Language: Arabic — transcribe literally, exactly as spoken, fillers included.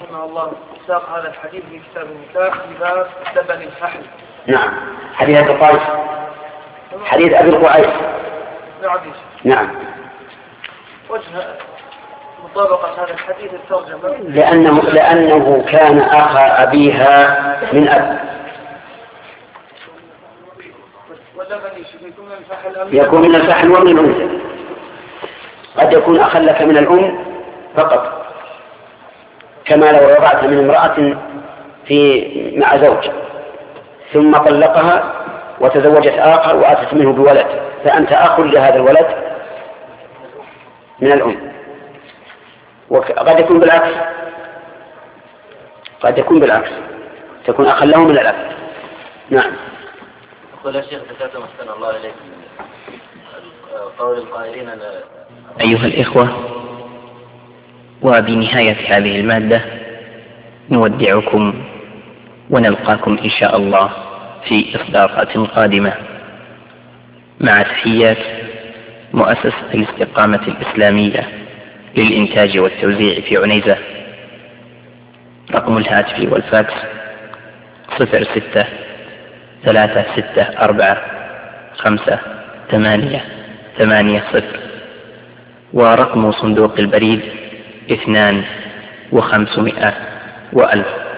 رحمه الله ساق هذا الحديث في كتاب النكاح في باب لبن الفحل. نعم. حديث أبي قيس حديث أبي قيس. نعم. وجه مطابقة هذا الحديث الترجمة لأنه لأنه كان أخا أبيها من أب. يكون من الفحل ومن الأنثى. قد يكون أخا لك من الأم فقط، كما لو رضعت من امرأة في مع زوج ثم طلقها وتزوجت آخر وأتت منه بولد، فأنت أخ لهذا الولد من الأم. وقد يكون بالعكس، قد يكون بالعكس تكون أخا له من الأب. نعم. قل يا شيخ ذكرتم أحسن الله إليكم قول القائلين أيها الإخوة، وبنهاية هذه المادة نودعكم ونلقاكم إن شاء الله في إصدارات قادمة، مع تحيات مؤسسة الاستقامة الإسلامية للإنتاج والتوزيع في عنيزة. رقم الهاتف والفاكس صفر ستة ثلاثة ستة أربعة خمسة ثمانية ثمانية صفر، ورقم صندوق البريد اثنان وخمسمائة وألف.